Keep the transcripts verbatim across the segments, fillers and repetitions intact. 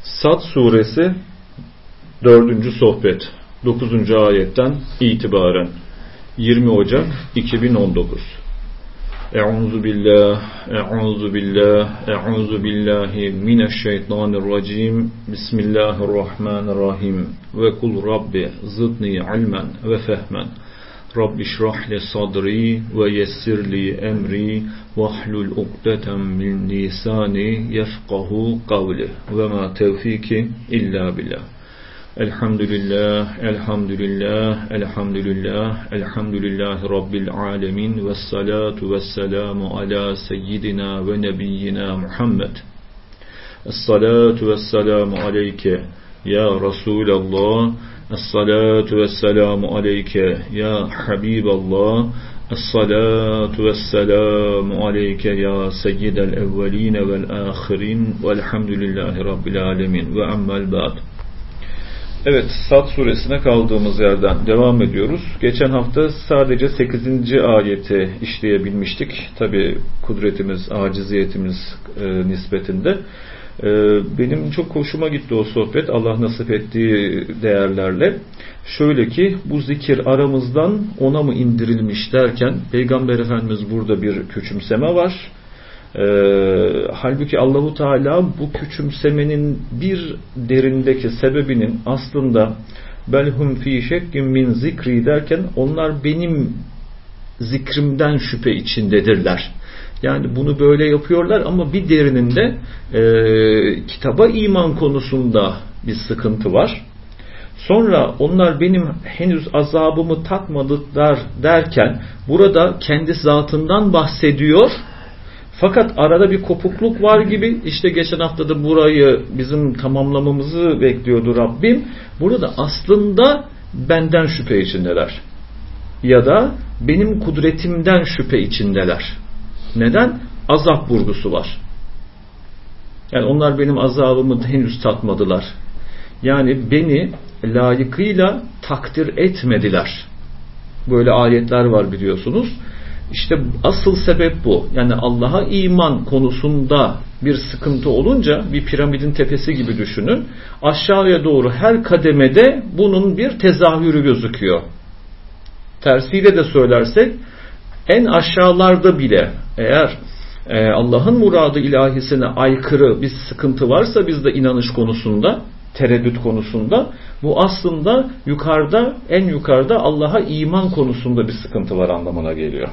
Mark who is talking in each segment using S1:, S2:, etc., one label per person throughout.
S1: Sad suresi dördüncü sohbet dokuzuncu ayetten itibaren yirmi Ocak iki bin on dokuz. Euzu billah, euzu billah, euzu billahi mineşşeytanirracim. Bismillahirrahmanirrahim. Ve kul Rabbi zidni ilmen ve fehmen. Rabbi şrah li sadri ve yessir li emri vahlul ukdeten min lisani yefkahu kavli ve ma tevfiki illa billah. Elhamdülillah, elhamdülillah, elhamdülillah, elhamdülillahi rabbil alemin ve salatu ve selamu ala seyyidina ve nebiyyina Muhammed. Es-salatu ve selamu aleyke ya Resulallah. Es-salatu ve selamu aleyke ya Habiballah. Es-salatu ve selamu aleyke ya seyyidel evveline vel ahirin velhamdülillahi rabbil alemin ve emmel ba'd. Evet, Sad suresine kaldığımız yerden devam ediyoruz. Geçen hafta sadece sekizinci ayeti işleyebilmiştik. Tabi kudretimiz, aciziyetimiz e, nispetinde. E, benim çok hoşuma gitti o sohbet, Allah nasip ettiği değerlerle. Şöyle ki, bu zikir aramızdan ona mı indirilmiş derken, Peygamber Efendimiz burada bir küçümseme var. Ee, halbuki Allahu Teala bu küçümsemenin bir derindeki sebebinin aslında belhum fi şekkin min zikri derken onlar benim zikrimden şüphe içindedirler. Yani bunu böyle yapıyorlar ama bir derininde e, kitaba iman konusunda bir sıkıntı var. Sonra onlar benim henüz azabımı tatmadılar derken burada kendi zatından bahsediyor. Fakat arada bir kopukluk var gibi. İşte geçen hafta da burayı bizim tamamlamamızı bekliyordu Rabbim. Burada aslında benden şüphe içindeler. Ya da benim kudretimden şüphe içindeler. Neden? Azap vurgusu var. Yani onlar benim azabımı henüz tatmadılar. Yani beni layıkıyla takdir etmediler. Böyle ayetler var biliyorsunuz. İşte asıl sebep bu. Yani Allah'a iman konusunda bir sıkıntı olunca bir piramidin tepesi gibi düşünün. Aşağıya doğru her kademede bunun bir tezahürü gözüküyor. Tersiyle de söylersek en aşağılarda bile eğer e, Allah'ın muradı ilahisine aykırı bir sıkıntı varsa bizde inanış konusunda, tereddüt konusunda, bu aslında yukarıda, en yukarıda Allah'a iman konusunda bir sıkıntı var anlamına geliyor.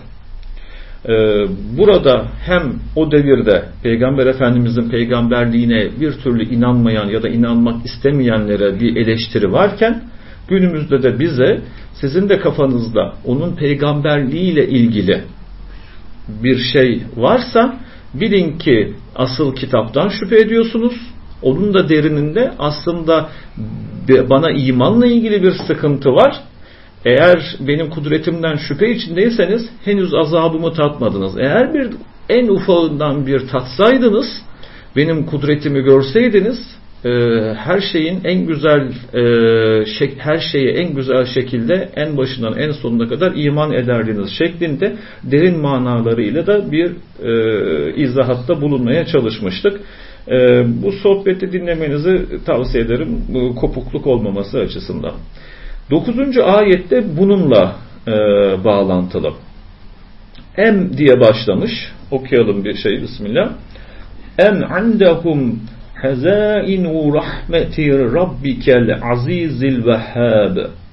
S1: Burada hem o devirde Peygamber Efendimizin peygamberliğine bir türlü inanmayan ya da inanmak istemeyenlere bir eleştiri varken günümüzde de bize sizin de kafanızda onun peygamberliğiyle ilgili bir şey varsa bilin ki asıl kitaptan şüphe ediyorsunuz. Onun da derininde aslında bana imanla ilgili bir sıkıntı var. Eğer benim kudretimden şüphe içindeyseniz henüz azabımı tatmadınız. Eğer bir en ufağından bir tatsaydınız, benim kudretimi görseydiniz, e, her şeyin en güzel e, şek, her şeye en güzel şekilde en başından en sonuna kadar iman ederdiniz şeklinde derin manalarıyla da bir e, izahatta bulunmaya çalışmıştık. E, bu sohbeti dinlemenizi tavsiye ederim, bu kopukluk olmaması açısından. dokuzuncu ayette bununla e, bağlantılı. Em diye başlamış. Okuyalım bir şey. Bismillah. Em andehum hazainu rahmeti rabbikel azizil vehhab.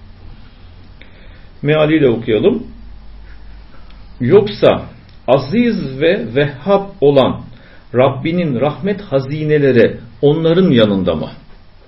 S1: Mealiyle okuyalım. Yoksa aziz ve vehhab olan Rabbinin rahmet hazineleri onların yanında mı?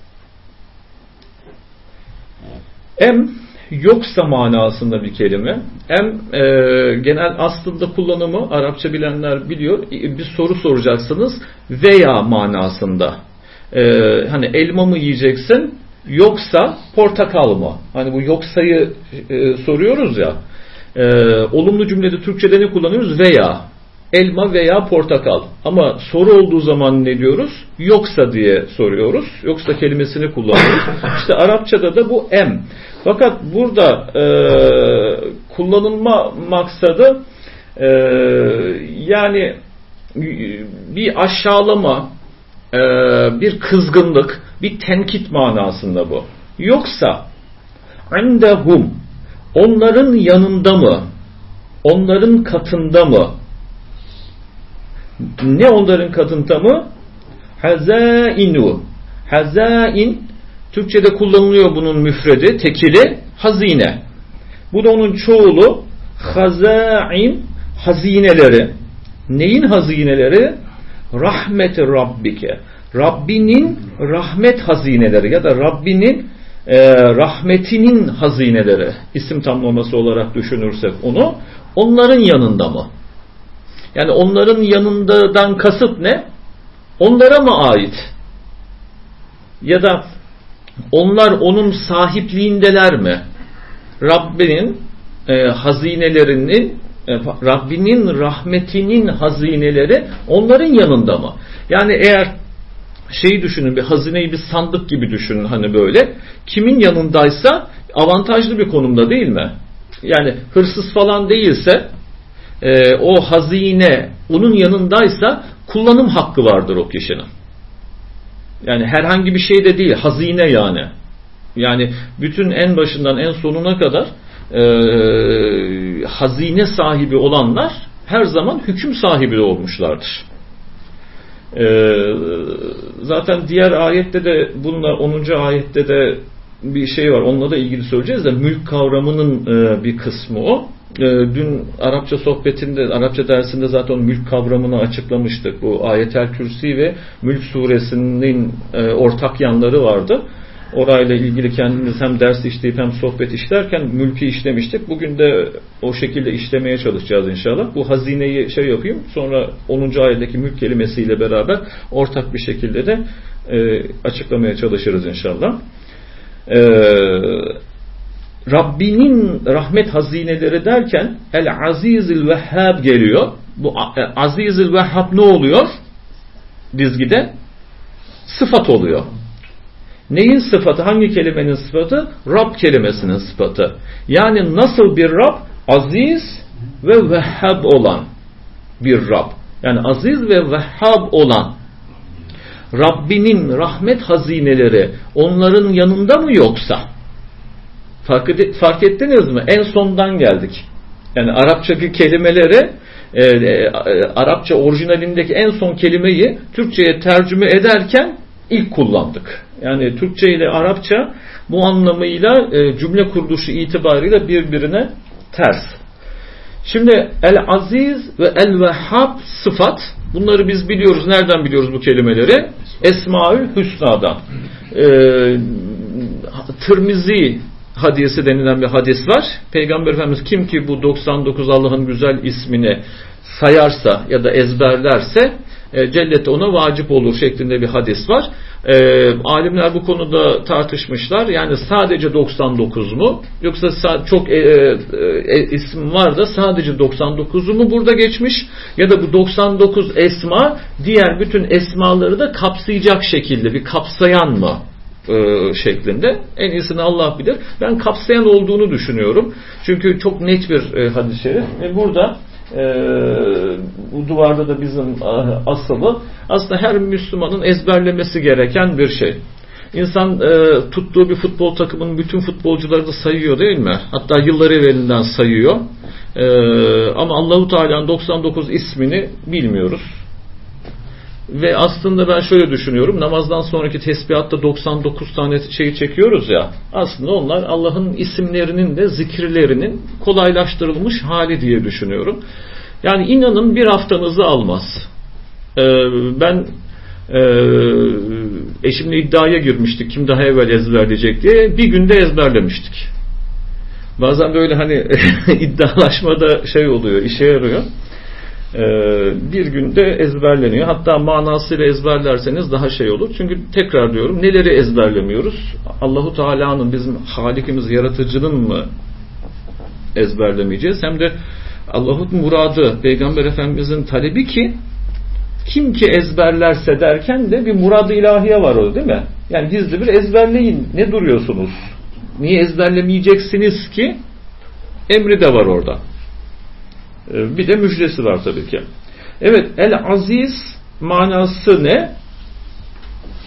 S1: Em yoksa manasında bir kelime. Em e, genel aslında kullanımı Arapça bilenler biliyor. Bir soru soracaksınız veya manasında. E, hani elma mı yiyeceksin yoksa portakal mı? Hani bu yoksayı e, soruyoruz ya. E, olumlu cümlede Türkçe'de ne kullanıyoruz? Veya. Elma veya portakal. Ama soru olduğu zaman ne diyoruz? Yoksa diye soruyoruz. Yoksa kelimesini kullanıyoruz. İşte Arapçada da bu em. Fakat burada e, kullanılma maksadı e, yani bir aşağılama, e, bir kızgınlık, bir tenkit manasında bu. Yoksa indehum, onların yanında mı? Onların katında mı? Ne onların katında mı? Hazainu. Hazain, Türkçe'de kullanılıyor bunun müfredi, tekili hazine. Bu da onun çoğulu hazain, hazineleri. Neyin hazineleri? Rahmeti Rabbike. Rabbinin rahmet hazineleri ya da Rabbinin e, rahmetinin hazineleri. İsim tamlaması olarak düşünürsek onu. Onların yanında mı? Yani onların yanından kasıt ne? Onlara mı ait? Ya da onlar onun sahipliğindeler mi? Rabbinin e, hazinelerinin, e, Rabbinin rahmetinin hazineleri onların yanında mı? Yani eğer şeyi düşünün, bir hazineyi bir sandık gibi düşünün, hani böyle. Kimin yanındaysa avantajlı bir konumda değil mi? Yani hırsız falan değilse, e, o hazine onun yanındaysa kullanım hakkı vardır o kişinin. Yani herhangi bir şey de değil, hazine yani. Yani bütün en başından en sonuna kadar e, hazine sahibi olanlar her zaman hüküm sahibi olmuşlardır. E, zaten diğer ayette de, bununla onuncu ayette de bir şey var. Onunla da ilgili söyleyeceğiz de, mülk kavramının e, bir kısmı o. E, dün Arapça sohbetinde, Arapça dersinde zaten mülk kavramını açıklamıştık. Bu Ayetel Kürsi ve Mülk suresinin e, ortak yanları vardı. Orayla ilgili kendimiz hem ders işleyip hem sohbet işlerken mülkü işlemiştik. Bugün de o şekilde işlemeye çalışacağız inşallah. Bu hazineyi şey yapayım, sonra onuncu ayetteki mülk kelimesiyle beraber ortak bir şekilde de e, açıklamaya çalışırız inşallah. E, Rabbinin rahmet hazineleri derken El-Azizil Vehhab geliyor. Bu Azizil Vehhab ne oluyor? Dizgide sıfat oluyor. Neyin sıfatı? Hangi kelimenin sıfatı? Rab kelimesinin sıfatı. Yani nasıl bir Rab? Aziz ve Vehhab olan bir Rab. Yani aziz ve Vehhab olan Rabbinin rahmet hazineleri onların yanında mı yoksa? Fark, ed- fark ettiniz mi? En sondan geldik. Yani Arapçadaki kelimeleri e, e, Arapça orijinalindeki en son kelimeyi Türkçe'ye tercüme ederken ilk kullandık. Yani Türkçe ile Arapça bu anlamıyla e, cümle kuruluşu itibarıyla birbirine ters. Şimdi El-Aziz ve El-Vehhab sıfat. Bunları biz biliyoruz. Nereden biliyoruz bu kelimeleri? Esmaül Hüsna'dan. E, Tirmizi hadisi denilen bir hadis var. Peygamber Efendimiz kim ki bu doksan dokuz Allah'ın güzel ismini sayarsa ya da ezberlerse e, cennete ona vacip olur şeklinde bir hadis var. E, alimler bu konuda tartışmışlar. Yani sadece doksan dokuz mu? Yoksa çok e, e, isim var da sadece doksan dokuzu mu burada geçmiş? Ya da bu doksan dokuz esma diğer bütün esmaları da kapsayacak şekilde bir kapsayan mı? E, şeklinde. En iyisini Allah bilir. Ben kapsayan olduğunu düşünüyorum. Çünkü çok net bir e, hadis-i şerif. E, burada e, bu duvarda da bizim e, asılı aslında her Müslümanın ezberlemesi gereken bir şey. İnsan e, tuttuğu bir futbol takımının bütün futbolcuları da sayıyor değil mi? Hatta yıllar evvelinden sayıyor. E, ama Allahu Teala'nın doksan dokuz ismini bilmiyoruz. Ve aslında ben şöyle düşünüyorum. Namazdan sonraki tesbihatta doksan dokuz tane şeyi çekiyoruz ya. Aslında onlar Allah'ın isimlerinin de zikirlerinin kolaylaştırılmış hali diye düşünüyorum. Yani inanın bir haftanızı almaz. Ee, ben e, eşimle iddiaya girmiştik. Kim daha evvel ezberleyecek diye. Bir günde ezberlemiştik. Bazen böyle hani iddialaşmada şey oluyor, işe yarıyor. Bir günde ezberleniyor. Hatta manasıyla ezberlerseniz daha şey olur. Çünkü tekrar diyorum, neleri ezberlemiyoruz? Allahu Teala'nın, bizim Halikimiz, yaratıcının mı ezberlemeyeceğiz? Hem de Allah'ın muradı, Peygamber Efendimizin talebi ki kim ki ezberlerse derken de bir murad-ı ilahiye var o, değil mi? Yani gizli bir ezberleyin. Ne duruyorsunuz? Niye ezberlemeyeceksiniz ki? Emri de var orada. Bir de müjdesi var tabii ki. Evet, El-Aziz manası ne?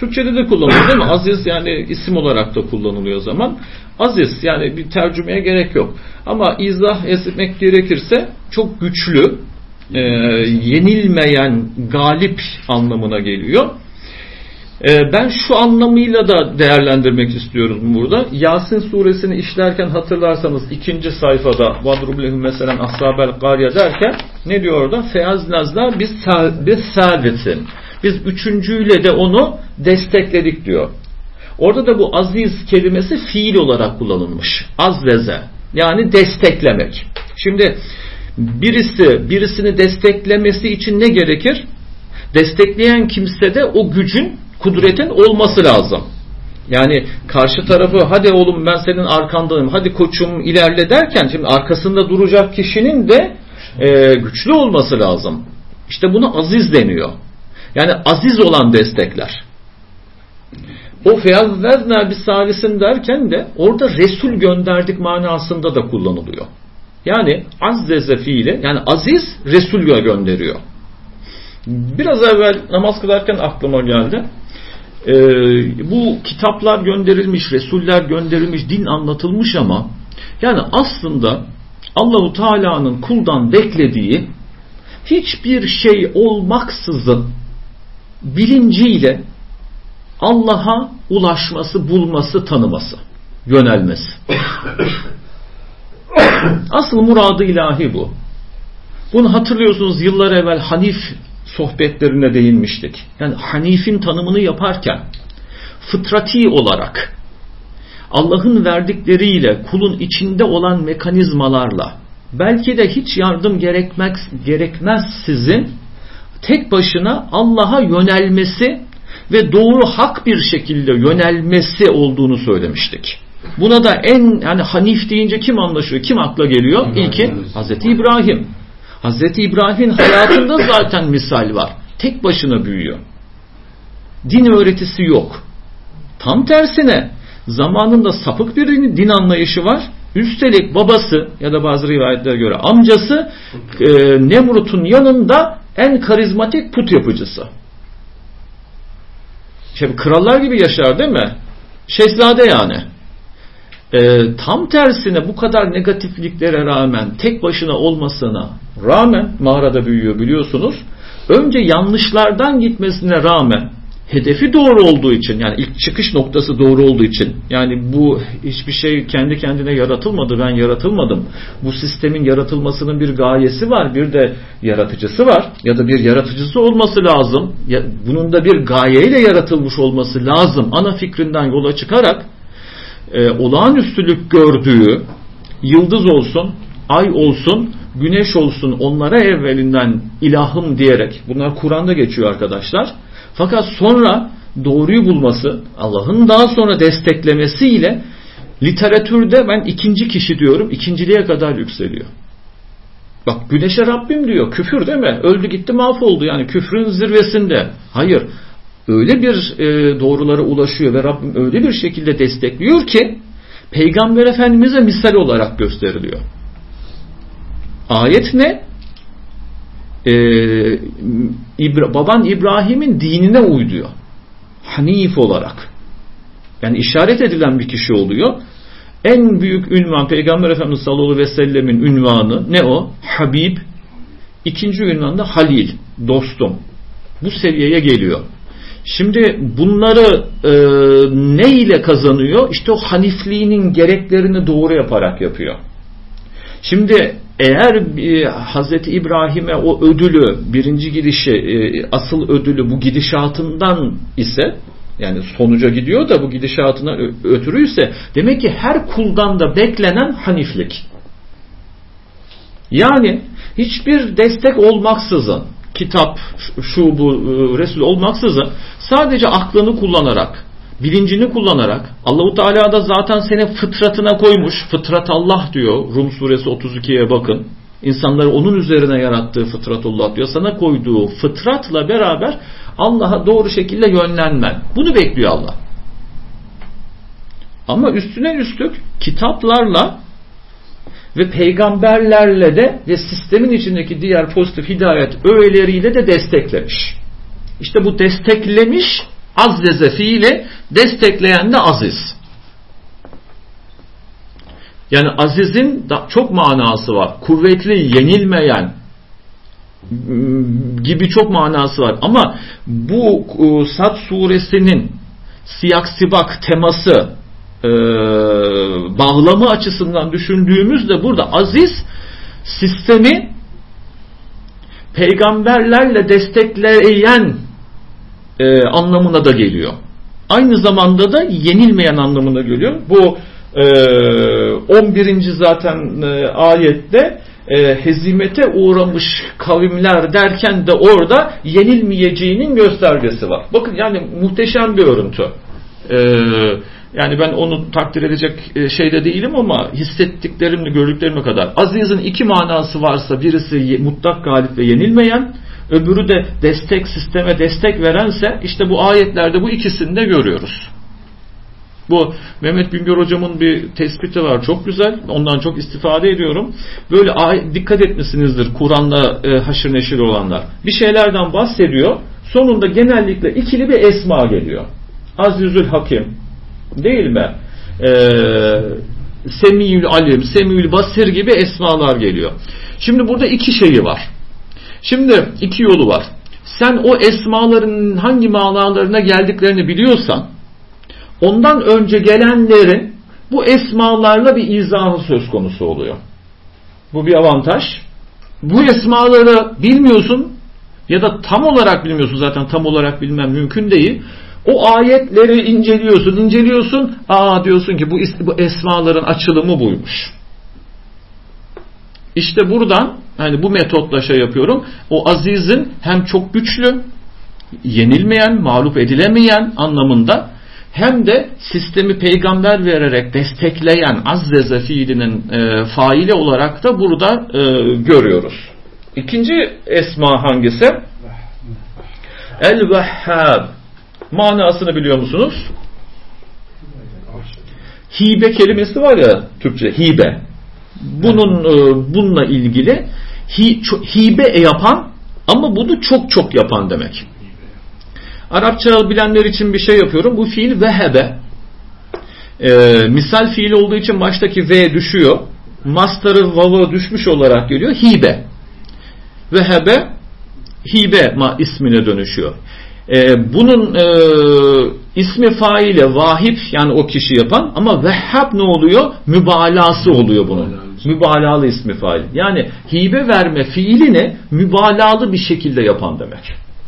S1: Türkçe'de de kullanılıyor değil mi? Aziz yani isim olarak da kullanılıyor o zaman. Aziz yani bir tercümeye gerek yok. Ama izah etmek gerekirse çok güçlü, e, yenilmeyen, galip anlamına geliyor. E, ben şu anlamıyla da değerlendirmek istiyorum burada. Yasin suresini işlerken hatırlarsanız ikinci sayfada vadrublehum meselen ashabel qarya derken ne diyor orada? Feaznazla biz biz sadetin. Biz üçüncüyle de onu destekledik diyor. Orada da bu aziz kelimesi fiil olarak kullanılmış. Azzeze. Yani desteklemek. Şimdi birisi birisini desteklemesi için ne gerekir? Destekleyen kimsede o gücün, kudretin olması lazım. Yani karşı tarafı hadi oğlum ben senin arkandayım, hadi koçum ilerle derken şimdi arkasında duracak kişinin de e, güçlü olması lazım. İşte buna aziz deniyor. Yani aziz olan destekler. O feyazzezna bis salisin derken de orada Resul gönderdik manasında da kullanılıyor. Yani azzeze fiili, yani aziz Resul gönderiyor. Biraz evvel namaz kılarken aklıma geldi. Ee, bu kitaplar gönderilmiş, Resuller gönderilmiş, din anlatılmış ama yani aslında Allahu Teala'nın kuldan beklediği hiçbir şey olmaksızın bilinciyle Allah'a ulaşması, bulması, tanıması, yönelmesi. Asıl muradı ilahi bu. Bunu hatırlıyorsunuz, yıllar evvel Hanif sohbetlerine değinmiştik. Yani Hanif'in tanımını yaparken fıtrati olarak Allah'ın verdikleriyle kulun içinde olan mekanizmalarla belki de hiç yardım gerekmez, gerekmezsizin tek başına Allah'a yönelmesi ve doğru hak bir şekilde yönelmesi olduğunu söylemiştik. Buna da en yani Hanif deyince kim anlaşıyor? Kim akla geliyor? İlki Hazreti İbrahim. Hazreti İbrahim'in hayatında zaten misal var. Tek başına büyüyor. Din öğretisi yok. Tam tersine zamanında sapık bir din anlayışı var. Üstelik babası ya da bazı rivayetlere göre amcası e, Nemrut'un yanında en karizmatik put yapıcısı. Şimdi krallar gibi yaşar değil mi? Şehzade yani. E, tam tersine bu kadar negatifliklere rağmen, tek başına olmasına rağmen mağarada büyüyor biliyorsunuz. Önce yanlışlardan gitmesine rağmen hedefi doğru olduğu için, yani ilk çıkış noktası doğru olduğu için, yani bu hiçbir şey kendi kendine yaratılmadı, ben yaratılmadım. Bu sistemin yaratılmasının bir gayesi var, bir de yaratıcısı var ya da bir yaratıcısı olması lazım. Bunun da bir gayeyle yaratılmış olması lazım. Ana fikrinden yola çıkarak e, olağanüstülük gördüğü yıldız olsun, ay olsun, güneş olsun onlara evvelinden ilahım diyerek, bunlar Kur'an'da geçiyor arkadaşlar. Fakat sonra doğruyu bulması, Allah'ın daha sonra desteklemesiyle literatürde ben ikinci kişi diyorum, ikinciliğe kadar yükseliyor. Bak güneşe Rabbim diyor, küfür değil mi? Öldü gitti mahvoldu, yani küfrün zirvesinde. Hayır, öyle bir e, doğrulara ulaşıyor ve Rabbim öyle bir şekilde destekliyor ki Peygamber Efendimiz'e misal olarak gösteriliyor. Ayet ne? Ee, İbra, baban İbrahim'in dinine uy diyor. Hanif olarak. Yani işaret edilen bir kişi oluyor. En büyük ünvan Peygamber Efendimiz sallallahu aleyhi ve sellemin ünvanı ne o? Habib. İkinci ünvan da Halil. Dostum. Bu seviyeye geliyor. Şimdi bunları e, ne ile kazanıyor? İşte o hanifliğinin gereklerini doğru yaparak yapıyor. Şimdi eğer e, Hazreti İbrahim'e o ödülü, birinci gidişi, e, asıl ödülü bu gidişatından ise, yani sonuca gidiyor da bu gidişatına ötürüyse, demek ki her kuldan da beklenen haniflik. Yani hiçbir destek olmaksızın, kitap, şu bu, Resul olmaksızın, sadece aklını kullanarak, bilincini kullanarak, Allahu Teala da zaten senin fıtratına koymuş. Fıtrat Allah diyor. Rum suresi otuz ikiye bakın. İnsanları onun üzerine yarattığı fıtratullah diyor. Sana koyduğu fıtratla beraber Allah'a doğru şekilde yönlenmen. Bunu bekliyor Allah. Ama üstüne üstlük kitaplarla ve peygamberlerle de ve sistemin içindeki diğer pozitif hidayet öğeleriyle de desteklemiş. İşte bu desteklemiş
S2: Azzeze fiili destekleyen de aziz. Yani azizin çok manası var. Kuvvetli, yenilmeyen gibi çok manası var. Ama bu Sad suresinin siyak sibak teması, e, bağlama açısından düşündüğümüzde burada aziz sistemi peygamberlerle destekleyen e, anlamına da geliyor. Aynı zamanda da yenilmeyen anlamına geliyor. Bu e, on birinci zaten e, ayette e, hezimete uğramış kavimler derken de orada yenilmeyeceğinin göstergesi var. Bakın yani muhteşem bir örüntü. E, yani ben onu takdir edecek şeyde değilim ama hissettiklerimle gördüklerim kadar. Aziz'in iki manası varsa birisi mutlak galip ve yenilmeyen, öbürü de destek, sisteme destek verense işte bu ayetlerde bu ikisini de görüyoruz. Bu Mehmet Güngör hocamın bir tespiti var, çok güzel, ondan çok istifade ediyorum. Böyle dikkat etmişsinizdir Kur'an'la e, haşır neşir olanlar. Bir şeylerden bahsediyor, sonunda genellikle ikili bir esma geliyor. Azizül Hakim değil mi? Ee, Semiyül Alim, Semiyül Basir gibi esmalar geliyor. Şimdi burada iki şeyi var. Şimdi iki yolu var. Sen o esmaların hangi manalarına geldiklerini biliyorsan, ondan önce gelenlerin bu esmalarla bir izahı söz konusu oluyor. Bu bir avantaj. Bu esmaları bilmiyorsun ya da tam olarak bilmiyorsun, zaten tam olarak bilmem mümkün değil. O ayetleri inceliyorsun, inceliyorsun. Aa diyorsun ki bu, bu esmaların açılımı buymuş. İşte buradan hani bu metotla şey yapıyorum. O azizin hem çok güçlü, yenilmeyen, mağlup edilemeyen anlamında, hem de sistemi peygamber vererek destekleyen azzeze fiilinin e, faili olarak da burada e, görüyoruz. İkinci esma hangisi? El-Vehhab. Manasını biliyor musunuz? Hibe kelimesi var ya Türkçe, hibe. Bunun bununla ilgili hi, hibe yapan ama bunu çok çok yapan demek. Arapça bilenler için bir şey yapıyorum. Bu fiil vehebe. Ee, misal fiil olduğu için baştaki v düşüyor. Mastarı vav'a düşmüş olarak geliyor. Hibe. Vehebe hibe ma ismine dönüşüyor. Ee, bunun e, ismi faile vahip, yani o kişi yapan, ama vehhab ne oluyor? Mübalağası oluyor bunun. Mübalağalı ismi fail. Yani hibe verme fiilini mübalağalı bir şekilde yapan demek.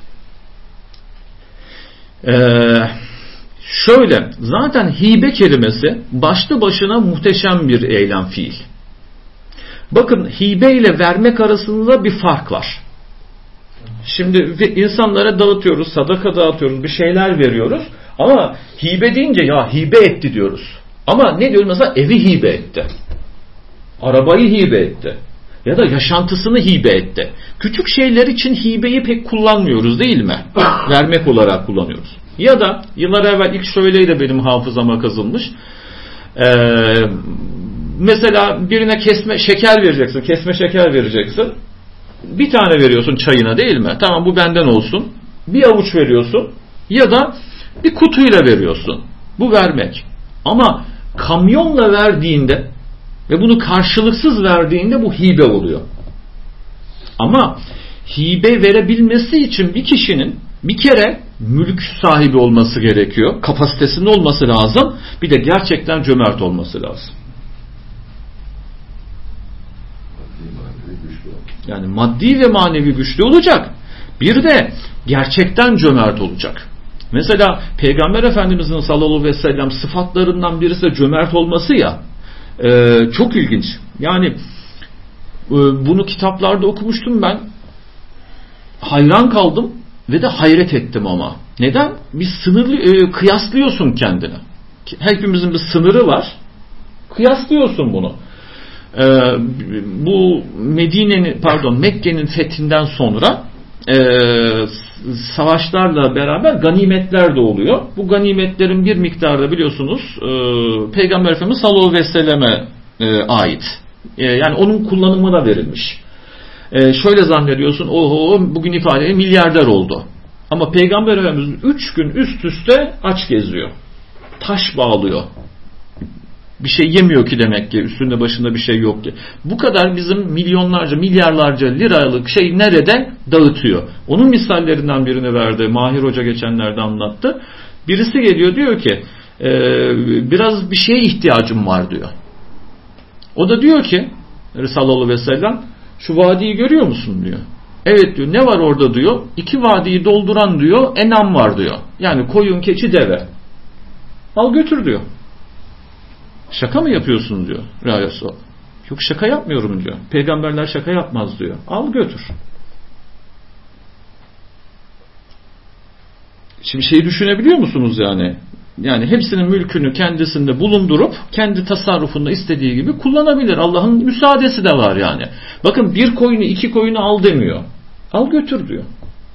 S2: Ee, şöyle, zaten hibe kelimesi başlı başına muhteşem bir eylem fiil. Bakın, hibe ile vermek arasında bir fark var. Şimdi insanlara dağıtıyoruz, sadaka dağıtıyoruz, bir şeyler veriyoruz. Ama hibe deyince ya hibe etti diyoruz. Ama ne diyoruz? Mesela evi hibe etti. Arabayı hibe etti. Ya da yaşantısını hibe etti. Küçük şeyler için hibeyi pek kullanmıyoruz değil mi? Vermek olarak kullanıyoruz. Ya da yıllar evvel ilk şöyleydi, benim hafızama kazınmış. Ee, mesela birine kesme şeker vereceksin, kesme şeker vereceksin. Bir tane veriyorsun çayına değil mi? Tamam, bu benden olsun. Bir avuç veriyorsun ya da bir kutuyla veriyorsun. Bu vermek. Ama kamyonla verdiğinde ve bunu karşılıksız verdiğinde bu hibe oluyor. Ama hibe verebilmesi için bir kişinin bir kere mülk sahibi olması gerekiyor. Kapasitesinde olması lazım. Bir de gerçekten cömert olması lazım. Yani maddi ve manevi güçlü olacak. Bir de gerçekten cömert olacak. Mesela Peygamber Efendimizin sallallahu aleyhi ve sellem sıfatlarından birisi de cömert olması ya. E, çok ilginç. Yani e, bunu kitaplarda okumuştum ben. Hayran kaldım ve de hayret ettim ama. Neden? Bir sınırlı e, kıyaslıyorsun kendini. Hepimizin bir sınırı var. Kıyaslıyorsun bunu. Ee, bu Medine'nin pardon Mekke'nin fethinden sonra e, savaşlarla beraber ganimetler de oluyor. Bu ganimetlerin bir miktarı biliyorsunuz e, Peygamber Efendimiz sallallahu aleyhi ve selleme e, ait. E, yani onun kullanımına verilmiş. E, şöyle zannediyorsun, oho bugün ifade milyarder oldu. Ama Peygamber Efendimiz üç gün üst üste aç geziyor. Taş bağlıyor. Bir şey yemiyor ki demek ki, üstünde başında bir şey yok ki. Bu kadar bizim milyonlarca, milyarlarca liralık şey nerede? Dağıtıyor. Onun misallerinden birini verdi. Mahir Hoca geçenlerde anlattı. Birisi geliyor diyor ki e, biraz bir şeye ihtiyacım var diyor. O da diyor ki sallallahu aleyhi ve sellem, şu vadiyi görüyor musun diyor. Evet diyor. Ne var orada diyor. İki vadiyi dolduran diyor enam var diyor. Yani koyun, keçi, deve. Al götür diyor. Şaka mı yapıyorsun diyor Rayası. Yok, şaka yapmıyorum diyor. Peygamberler şaka yapmaz diyor. Al götür. Şimdi şeyi düşünebiliyor musunuz yani? Yani hepsinin mülkünü kendisinde bulundurup kendi tasarrufunda istediği gibi kullanabilir. Allah'ın müsaadesi de var yani. Bakın, bir koyunu iki koyunu al demiyor. Al götür diyor.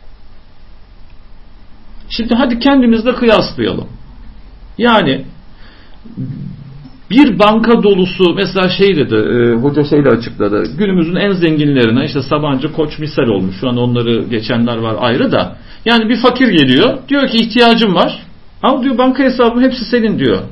S2: Şimdi hadi kendimizle kıyaslayalım. Yani bir banka dolusu mesela şey dedi, e, hoca şeyle açıkladı. Günümüzün en zenginlerine işte Sabancı, Koç misal olmuş. Şu an onları geçenler var ayrı da. Yani bir fakir geliyor. Diyor ki ihtiyacım var. Al diyor, banka hesabının hepsi senin diyor.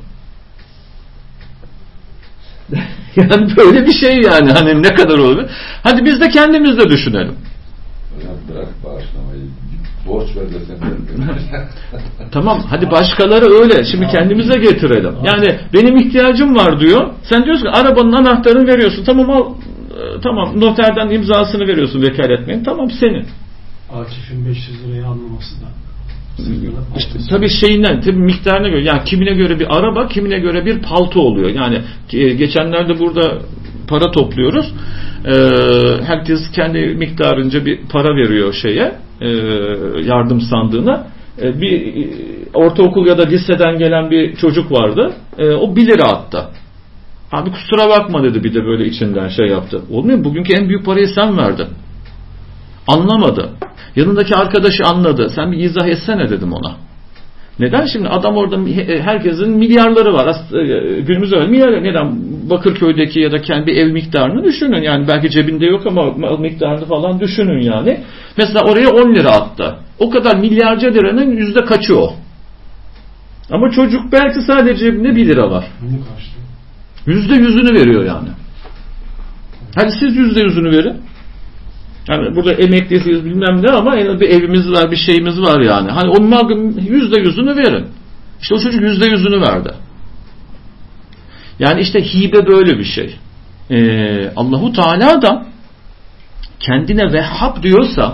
S2: Yani böyle bir şey yani. Hani ne kadar olur. Hadi biz de kendimiz de düşünelim.
S3: Bırak bağışlamayı. Borç ver desen.
S2: Tamam, hadi başkaları öyle. Şimdi kendimize getirelim. Yani benim ihtiyacım var diyor. Sen diyorsun ki arabanın anahtarını veriyorsun. Tamam al. Tamam, noterden imzasını veriyorsun vekaletmeyin. Tamam, senin.
S4: Akif'in beş yüz lirayı anlaması da.
S2: İşte, tabii şeyinden, tabii miktarına göre. Yani kimine göre bir araba, kimine göre bir palto oluyor. Yani geçenlerde burada para topluyoruz. Ee, herkes kendi miktarınca bir para veriyor şeye, e, yardım sandığına. E, bir ortaokul ya da liseden gelen bir çocuk vardı. E, o bir lira attı. Abi kusura bakma dedi, bir de böyle içinden şey yaptı. Olmuyor, bugünkü en büyük parayı sen verdin. Anlamadı. Yanındaki arkadaşı anladı. Sen bir izah etsene dedim ona. Neden? Şimdi adam orada, herkesin milyarları var. Günümüzde öyle milyar. Neden? Bakırköy'deki ya da kendi ev miktarını düşünün. Yani belki cebinde yok ama miktarını falan düşünün yani. Mesela oraya on lira attı. O kadar milyarca liranın yüzde kaçı o? Ama çocuk belki sadece cebinde bir lira var. Yüzde yüzünü veriyor yani. Hadi siz yüzde yüzünü verin. Yani burada emeklisiyiz bilmem ne ama bir evimiz var, bir şeyimiz var yani. Hani onun yüzde yüzünü verin. İşte o çocuk yüzde yüzünü verdi. Yani işte hibe böyle bir şey. Ee, Allahu Teala da kendine Vehhab diyorsa,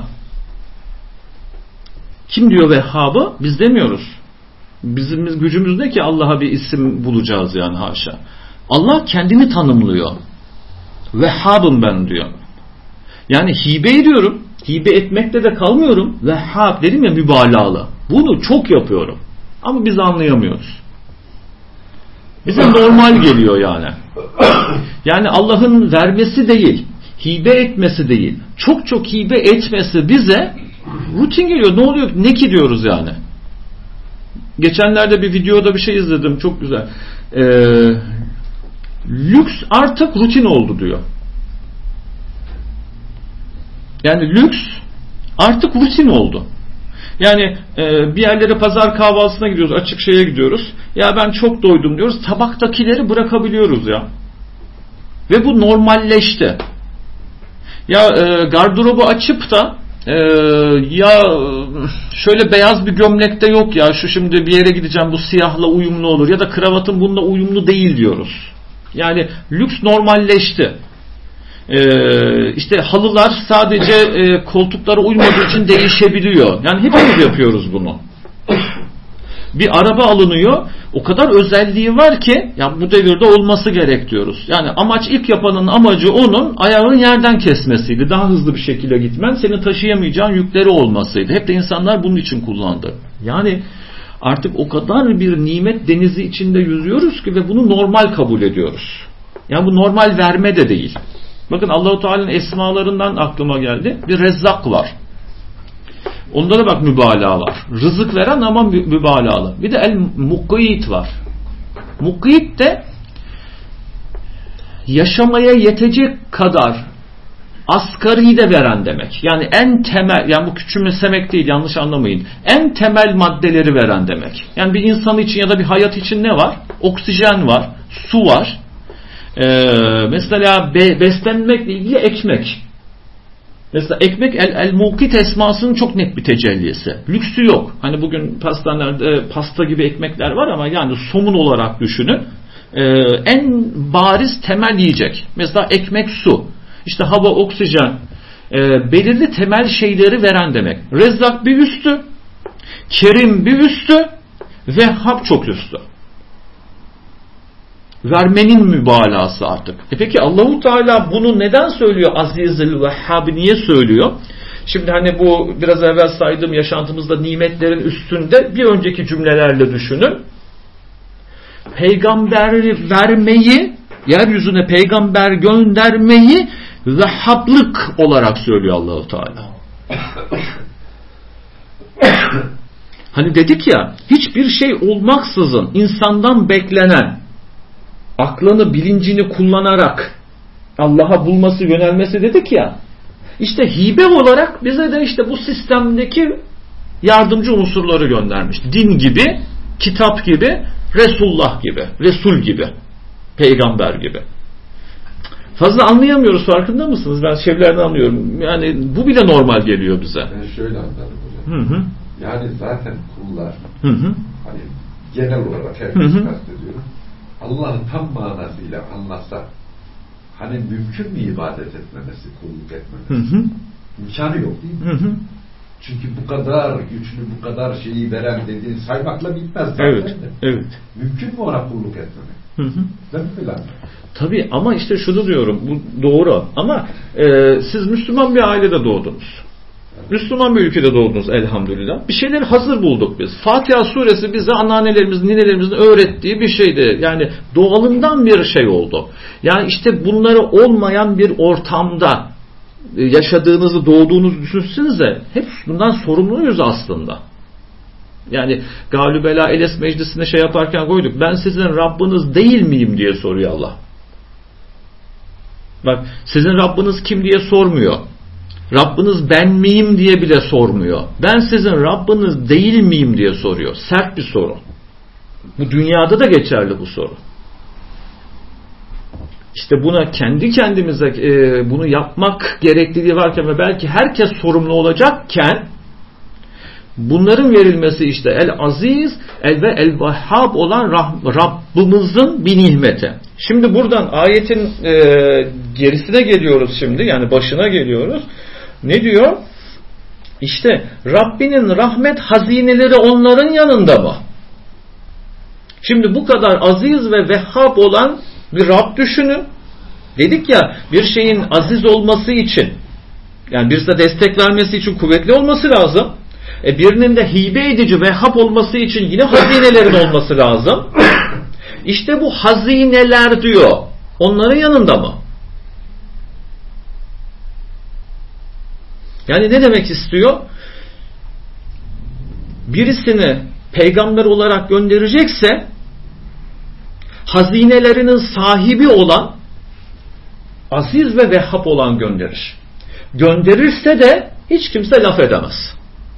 S2: kim diyor Vehhab'ı? Biz demiyoruz. Bizim gücümüz ne ki Allah'a bir isim bulacağız yani, haşa. Allah kendini tanımlıyor. Vehhab'ım ben diyor. Yani hibe ediyorum. Hibe etmekte de kalmıyorum. Vehhab dedim ya, mübalağalı. Bunu çok yapıyorum. Ama biz anlayamıyoruz. Bize normal geliyor yani. Yani Allah'ın vermesi değil, hibe etmesi değil, çok çok hibe etmesi bize rutin geliyor. Ne oluyor? Ne ki diyoruz yani. Geçenlerde bir videoda bir şey izledim. Çok güzel. Ee, lüks artık rutin oldu diyor. Yani lüks artık rutin oldu. Yani e, bir yerlere pazar kahvaltısına gidiyoruz, açık şeye gidiyoruz. Ya ben çok doydum diyoruz. Tabaktakileri bırakabiliyoruz ya. Ve bu normalleşti. Ya e, gardırobu açıp da e, ya şöyle beyaz bir gömlekte yok ya, şu şimdi bir yere gideceğim, bu siyahla uyumlu olur ya da kravatın bununla uyumlu değil diyoruz. Yani lüks normalleşti. Ee, işte halılar sadece e, koltuklara uymadığı için değişebiliyor. Yani hepimiz yapıyoruz bunu. Bir araba alınıyor, o kadar özelliği var ki ya bu devirde olması gerek diyoruz. Yani amaç, ilk yapanın amacı onun ayağının yerden kesmesiydi. Daha hızlı bir şekilde gitmen, senin taşıyamayacağın yükleri olmasıydı. Hep de insanlar bunun için kullandı. Yani artık o kadar bir nimet denizi içinde yüzüyoruz ki ve bunu normal kabul ediyoruz. Yani bu normal verme de değil. Bakın Allah-u Teala'nın esmalarından aklıma geldi. Bir Rezzak var. Onda da bak mübalağa var. Rızık veren ama mübalağalı. Bir de El-Mukit var. Mukit de yaşamaya yetecek kadar asgari de veren demek. Yani en temel, yani bu küçümsemek değil, yanlış anlamayın. En temel maddeleri veren demek. Yani bir insan için ya da bir hayat için ne var? Oksijen var, su var. Ee, mesela be, beslenmekle ilgili ekmek. Mesela ekmek el, el mukit esmasının çok net bir tecellisi. Lüksü yok. Hani bugün pastanelerde pasta gibi ekmekler var ama yani somun olarak düşünün. Ee, en bariz temel yiyecek. Mesela ekmek, su. İşte hava, oksijen. E, belirli temel şeyleri veren demek. Rezzak bir üstü. Kerim bir üstü. Vehhab çok üstü. Vermenin mübalağası artık. E peki Allahu Teala bunu neden söylüyor? Azizül Vehhab niye söylüyor? Şimdi hani bu biraz evvel saydığım yaşantımızda nimetlerin üstünde bir önceki cümlelerle düşünün. Peygamberi vermeyi, yeryüzüne peygamber göndermeyi vehhablık olarak söylüyor Allahu Teala. Hani dedik ya, hiçbir şey olmaksızın insandan beklenen, aklını, bilincini kullanarak Allah'a bulması, yönelmesi dedik ya. İşte hibe olarak bize de işte bu sistemdeki yardımcı unsurları göndermiş. Din gibi, kitap gibi, Resulullah gibi, Resul gibi, peygamber gibi. Fazla anlayamıyoruz, farkında mısınız? Ben şeylerden anlıyorum. Yani bu bile normal geliyor bize.
S3: Ben şöyle anlarım hocam. Hı hı. Yani zaten kullar, hı hı, hani genel olarak herkes kastediyorum, Allah'ın tam manasıyla anlatsa, hani mümkün mü ibadet etmemesi, kulluk etmemesi? Hı hı. İmkanı yok değil mi? Hı hı. Çünkü bu kadar güçlü, bu kadar şeyi veren dediğin saymakla bitmez zaten.
S2: Evet,
S3: de.
S2: evet.
S3: Mümkün mü ona kulluk etmemek? Hı hı. Değil mi filan?
S2: Tabii ama işte şunu diyorum, bu doğru. Ama e, siz Müslüman bir ailede doğdunuz. Müslüman bir ülkede doğdunuz elhamdülillah. Bir şeyleri hazır bulduk biz. Fatiha suresi bize anneannelerimizin, ninelerimizin öğrettiği bir şeydi. Yani doğalından bir şey oldu. Yani işte bunları olmayan bir ortamda yaşadığınızı, doğduğunuzu düşünsenize, hep bundan sorumluyuz aslında. Yani Galübela Eles meclisine şey yaparken koyduk. Ben sizin Rabbiniz değil miyim diye soruyor Allah. Bak, sizin Rabbiniz kim diye sormuyor. Rabbiniz ben miyim diye bile sormuyor. Ben sizin Rabbiniz değil miyim diye soruyor. Sert bir soru. Bu dünyada da geçerli bu soru. İşte buna kendi kendimize e, bunu yapmak gerekliliği varken ve belki herkes sorumlu olacakken bunların verilmesi işte el aziz el ve el vehhab olan Rabbimizin bir nimeti. Şimdi buradan ayetin e, gerisine geliyoruz şimdi, yani başına geliyoruz. Ne diyor? İşte Rabbinin rahmet hazineleri onların yanında mı? Şimdi bu kadar aziz ve vehhab olan bir Rab düşünün. Dedik ya, bir şeyin aziz olması için, yani birisine destek vermesi için kuvvetli olması lazım. E birinin de hibe edici, vehhab olması için yine hazinelerin olması lazım. İşte bu hazineler diyor, onların yanında mı? Yani ne demek istiyor? Birisini peygamber olarak gönderecekse hazinelerinin sahibi olan, aziz ve vehhab olan gönderir. Gönderirse de hiç kimse laf edemez.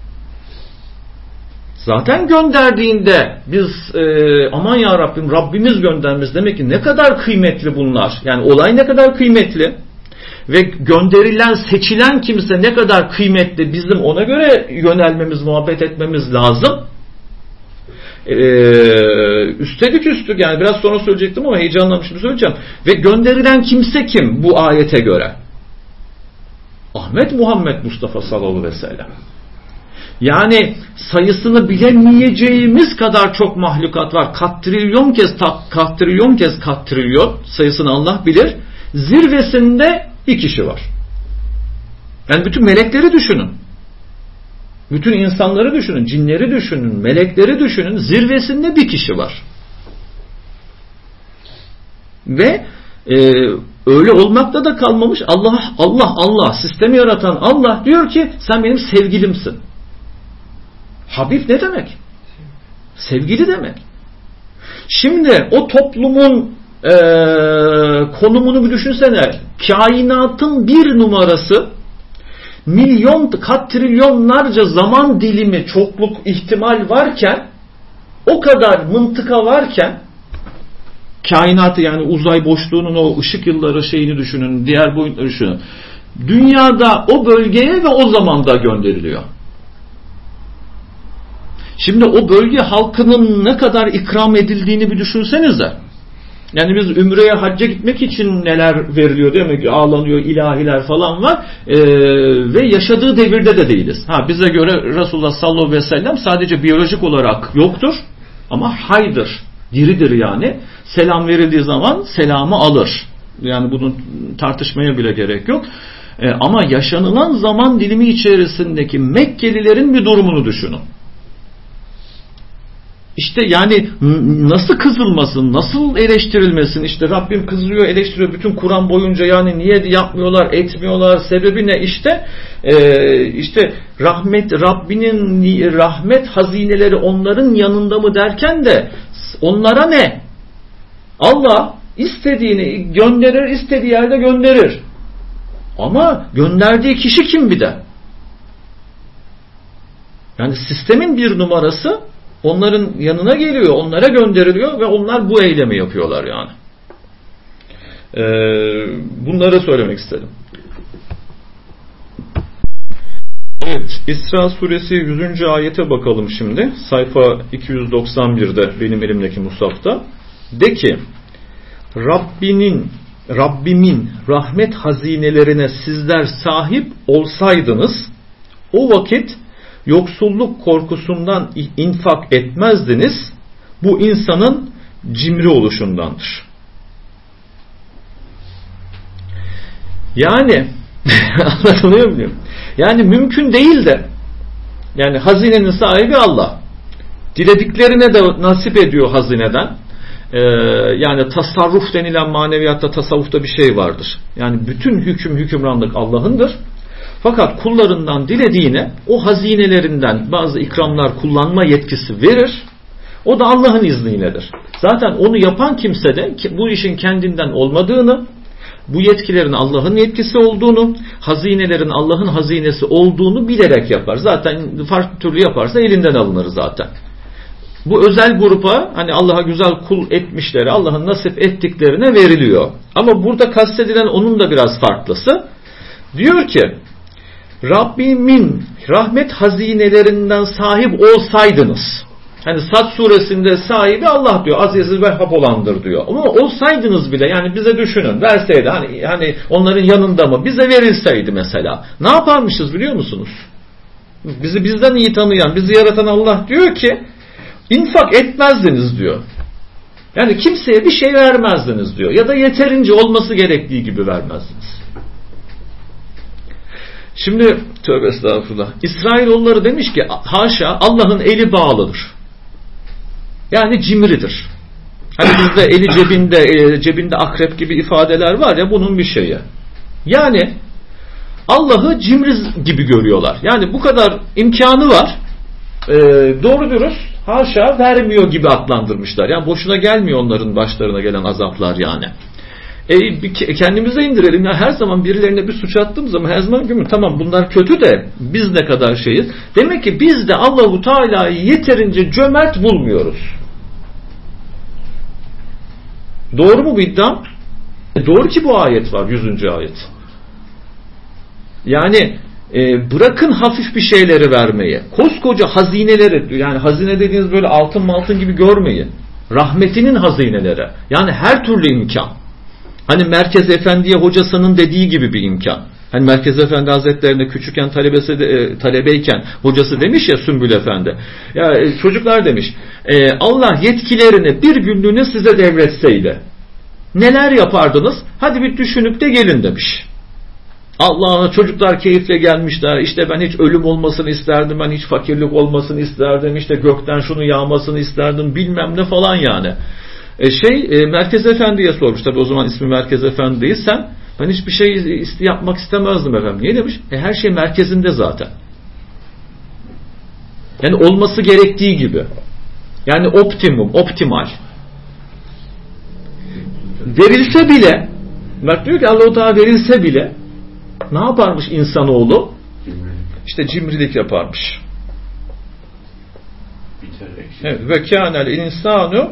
S2: Zaten gönderdiğinde biz e, aman ya Rabbim, Rabbimiz göndermiş, demek ki ne kadar kıymetli bunlar. Yani olay ne kadar kıymetli ve gönderilen, seçilen kimse ne kadar kıymetli, bizim ona göre yönelmemiz, muhabbet etmemiz lazım. Ee, üstelik üstlük, yani biraz sonra söyleyecektim ama heyecanlanmışım, söyleyeceğim. Ve gönderilen kimse kim bu ayete göre? Ahmet Muhammed Mustafa sallallahu aleyhi ve sellem. Yani sayısını bilemeyeceğimiz kadar çok mahlukat var. Kat trilyon kez, kat trilyon kez, kat trilyon sayısını Allah bilir. Zirvesinde bir kişi var. Yani bütün melekleri düşünün. Bütün insanları düşünün, cinleri düşünün, melekleri düşünün. Zirvesinde bir kişi var. Ve e, öyle olmakta da kalmamış. Allah, Allah, Allah, sistemi yaratan Allah diyor ki sen benim sevgilimsin. Habib ne demek? Sevgili demek. Şimdi o toplumun e, konumunu bir düşünsene. Kainatın bir numarası, milyon kat trilyonlarca zaman dilimi, çokluk ihtimal varken, o kadar mıntıka varken, kainatı yani uzay boşluğunun o ışık yılları şeyini düşünün, diğer boyutları düşünün. Dünyada o bölgeye ve o zamanda gönderiliyor. Şimdi o bölge halkının ne kadar ikram edildiğini bir düşünsenize. Yani biz Ümre'ye, hacca gitmek için neler veriliyor değil mi? Ağlanıyor, ilahiler falan var. Ee, ve yaşadığı devirde de değiliz. Ha, bize göre Resulullah sallallahu aleyhi ve sellem sadece biyolojik olarak yoktur. Ama haydır, diridir yani. Selam verildiği zaman selamı alır. Yani bunu tartışmaya bile gerek yok. Ee, ama yaşanılan zaman dilimi içerisindeki Mekkelilerin bir durumunu düşünün. İşte yani nasıl kızılmasın, nasıl eleştirilmesin, işte Rabbim kızıyor, eleştiriyor bütün Kur'an boyunca, yani niye yapmıyorlar, etmiyorlar, sebebi ne? İşte e, işte rahmet, Rabbinin rahmet hazineleri onların yanında mı derken de onlara ne? Allah istediğini gönderir, istediği yerde gönderir. Ama gönderdiği kişi kim bir de? Yani sistemin bir numarası onların yanına geliyor, onlara gönderiliyor ve onlar bu eylemi yapıyorlar yani. Ee, bunları söylemek istedim. Evet, İsra suresi yüzüncü ayete bakalım şimdi. Sayfa iki yüz doksan birde benim elimdeki mushafta. De ki, Rabbinin, Rabbimin rahmet hazinelerine sizler sahip olsaydınız, o vakit yoksulluk korkusundan infak etmezdiniz. Bu insanın cimri oluşundandır. Yani anlatılıyor muyum? Yani mümkün değil de, yani hazinenin sahibi Allah. Dilediklerine de nasip ediyor hazineden. Ee, yani tasarruf denilen maneviyatta, tasavvufta bir şey vardır. Yani bütün hüküm, hükümranlık Allah'ındır. Fakat kullarından dilediğine o hazinelerinden bazı ikramlar kullanma yetkisi verir. O da Allah'ın izniyledir. Zaten onu yapan kimse de bu işin kendinden olmadığını, bu yetkilerin Allah'ın yetkisi olduğunu, hazinelerin Allah'ın hazinesi olduğunu bilerek yapar. Zaten farklı türlü yaparsa elinden alınır zaten. Bu özel grupa, hani Allah'a güzel kul etmişleri, Allah'ın nasip ettiklerine veriliyor. Ama burada kastedilen onun da biraz farklısı. Diyor ki, Rabbimin rahmet hazinelerinden sahip olsaydınız. Hani Sad suresinde sahibi Allah diyor. Aziz ve Vehhab olandır diyor. Ama olsaydınız bile, yani bize düşünün, verseydi, hani, hani onların yanında mı, bize verilseydi mesela, ne yaparmışız biliyor musunuz? Bizi bizden iyi tanıyan, bizi yaratan Allah diyor ki, infak etmezdiniz diyor. Yani kimseye bir şey vermezdiniz diyor. Ya da yeterince olması gerektiği gibi vermezdiniz. Şimdi tövbe estağfurullah. İsrailoğulları demiş ki haşa, Allah'ın eli bağlıdır. Yani cimridir. Hani bizde eli cebinde, e, cebinde akrep gibi ifadeler var ya, bunun bir şeyi. Yani Allah'ı cimri gibi görüyorlar. Yani bu kadar imkanı var. E, doğru dürüst haşa vermiyor gibi adlandırmışlar. Yani boşuna gelmiyor onların başlarına gelen azaplar yani. E, kendimize indirelim. Yani her zaman birilerine bir suç attığım zaman her zaman gün tamam bunlar kötü de biz ne kadar şeyiz. Demek ki biz de Allahu Teala'yı yeterince cömert bulmuyoruz. Doğru mu bu iddia? E, doğru ki bu ayet var, yüzüncü ayet. Yani e, bırakın hafif bir şeyleri vermeyi. Koskoca hazineleri, yani hazine dediğiniz böyle altın maltın gibi görmeyin. Rahmetinin hazineleri. Yani her türlü imkan. Hani Merkez Efendi'ye hocasının dediği gibi bir imkan. Hani Merkez Efendi Hazretlerine küçükken talebesi de, e, talebeyken hocası demiş ya Sümbül Efendi. Ya e, çocuklar demiş. E, Allah yetkilerini bir günlüğüne size devretseydi neler yapardınız? Hadi bir düşünüp de gelin demiş. Allah'ına çocuklar keyifle gelmişler. İşte ben hiç ölüm olmasını isterdim. Ben hiç fakirlik olmasını isterdim. İşte gökten şunu yağmasını isterdim. Bilmem ne falan yani. E şey e, Merkez Efendi'ye sormuş. Tabi o zaman ismi Merkez Efendi değil. Sen ben hiçbir şey yapmak istemezdim efendim. Niye demiş? E, her şey merkezinde zaten. Yani olması gerektiği gibi. Yani optimum, optimal. verilse bile, bak diyor ki Allah-u Teala verilse bile ne yaparmış insanoğlu? İşte cimrilik yaparmış. Evet, ve kânel insanu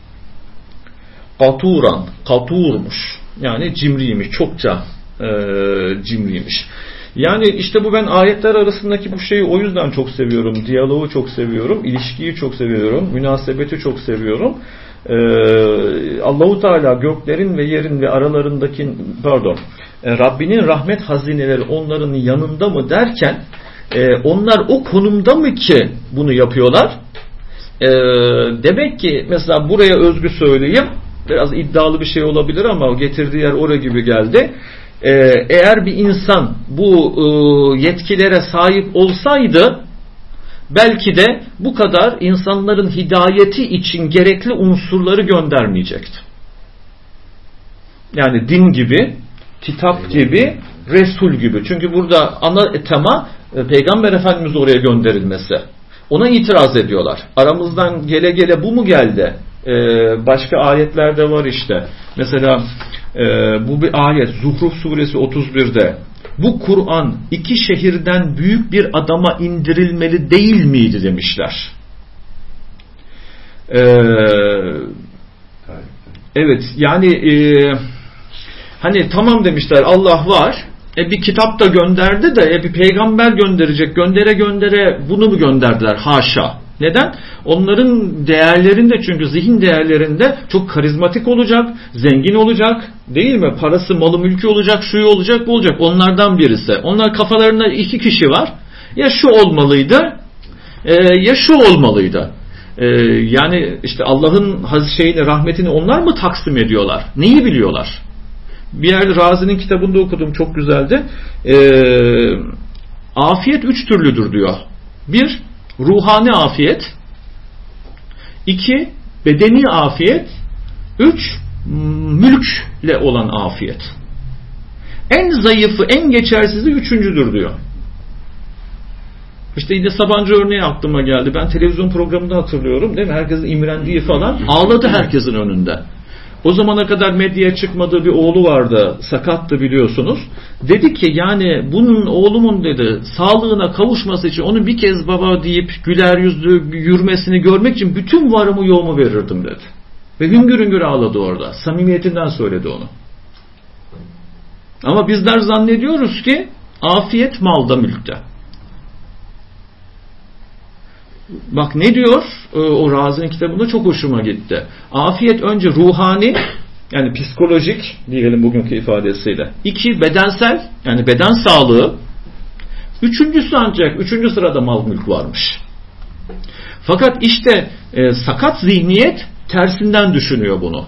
S2: katuran, katurmuş. Yani cimriymiş, çokça e, cimriymiş. Yani işte bu, ben ayetler arasındaki bu şeyi o yüzden çok seviyorum. Diyaloğu çok seviyorum, ilişkiyi çok seviyorum, münasebeti çok seviyorum. Ee, Allahu Teala göklerin ve yerin ve aralarındaki, pardon, e, Rabbinin rahmet hazineleri onların yanında mı derken e, onlar o konumda mı ki bunu yapıyorlar? E, demek ki mesela buraya özgü söyleyeyim, biraz iddialı bir şey olabilir ama getirdiği yer oraya gibi geldi. Ee, eğer bir insan bu e, yetkilere sahip olsaydı belki de bu kadar insanların hidayeti için gerekli unsurları göndermeyecekti. Yani din gibi, kitap gibi, Resul gibi. Çünkü burada ana tema e, Peygamber Efendimiz oraya gönderilmesi. Ona itiraz ediyorlar. Aramızdan gele gele bu mu geldi? Ee, başka ayetlerde var işte. Mesela e, bu bir ayet Zuhruf suresi otuz birde. Bu Kur'an iki şehirden büyük bir adama indirilmeli değil miydi demişler. Ee, evet yani e, hani tamam demişler, Allah var. E bir kitap da gönderdi de e bir peygamber gönderecek. Göndere göndere bunu mu gönderdiler? Haşa. Neden? Onların değerlerinde, çünkü zihin değerlerinde çok karizmatik olacak, zengin olacak, değil mi? Parası, malı, mülkü olacak, şu olacak, bu olacak. Onlardan birisi. Onlar kafalarında iki kişi var. Ya şu olmalıydı, e, ya şu olmalıydı. E, yani işte Allah'ın şeyini, rahmetini onlar mı taksim ediyorlar? Neyi biliyorlar? Bir yerde Razi'nin kitabında okudum, çok güzeldi. E, afiyet üç türlüdür diyor. Bir, ruhani afiyet. İki, bedeni afiyet. Üç, mülkle olan afiyet. En zayıfı, en geçersizi üçüncüdür diyor. İşte yine Sabancı örneği aklıma geldi. Ben televizyon programında hatırlıyorum, değil mi? Herkesin imrendiği falan. Ağladı herkesin önünde. O zamana kadar medyaya çıkmadığı bir oğlu vardı. Sakattı biliyorsunuz. Dedi ki yani bunun, oğlumun dedi, sağlığına kavuşması için onu bir kez baba deyip güler yüzlü yürümesini görmek için bütün varımı yoğumu verirdim dedi. Ve hüngür hüngür ağladı orada. Samimiyetinden söyledi onu. Ama bizler zannediyoruz ki afiyet malda, mülkte. Bak ne diyor o Razi'nin kitabında, çok hoşuma gitti. Afiyet önce ruhani, yani psikolojik diyelim bugünkü ifadesiyle. İki, bedensel, yani beden sağlığı. Üçüncüsü ancak, üçüncü sırada mal mülk varmış. Fakat işte e, sakat zihniyet tersinden düşünüyor bunu.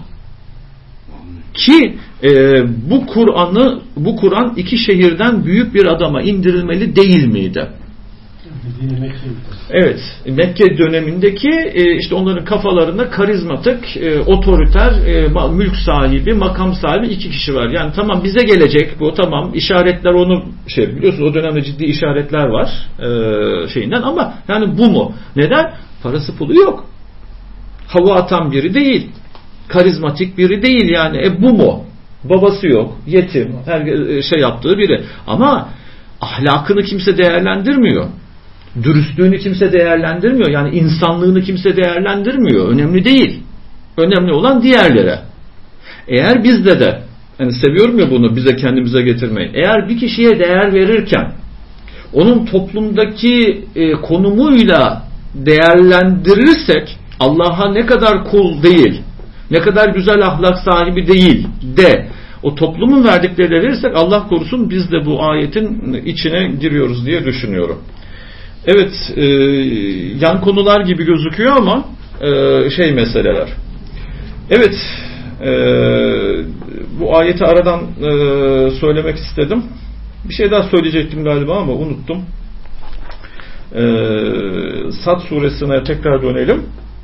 S2: Ki e, bu Kur'an'ı, bu Kur'an iki şehirden büyük bir adama indirilmeli değil miydi? Evet, Mekke dönemindeki e, işte onların kafalarında karizmatik, e, otoriter, e, mülk sahibi, makam sahibi iki kişi var. Yani tamam bize gelecek bu, tamam işaretler onu şey, biliyorsunuz o dönemde ciddi işaretler var e, şeyinden, ama yani bu mu? Neden? Parası pulu yok. Hava atan biri değil. Karizmatik biri değil yani. E bu mu? Babası yok, yetim, her şey yaptığı biri. Ama ahlakını kimse değerlendirmiyor. Dürüstlüğünü kimse değerlendirmiyor. Yani insanlığını kimse değerlendirmiyor. Önemli değil. Önemli olan diğerlere. Eğer bizde de, yani seviyorum ya bunu, bize kendimize getirmeyi. Eğer bir kişiye değer verirken onun toplumdaki e, konumuyla değerlendirirsek, Allah'a ne kadar kul değil, ne kadar güzel ahlak sahibi değil de o toplumun verdikleriyle verirsek, Allah korusun biz de bu ayetin içine giriyoruz diye düşünüyorum. Evet, e, yan konular gibi gözüküyor ama e, şey meseleler. Evet, e, bu ayeti aradan e, söylemek istedim. Bir şey daha söyleyecektim galiba ama unuttum. E, Sad suresine tekrar dönelim.